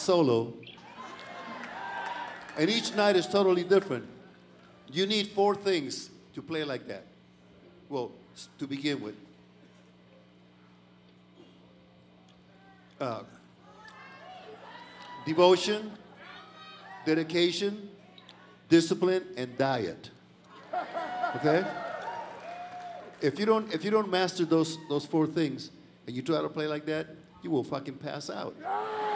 solo, and each night is totally different. You need four things to play like that. Well, to begin with. Uh, Devotion, dedication, discipline, and diet. Okay? If you don't master those four things and you try to play like that, you will fucking pass out.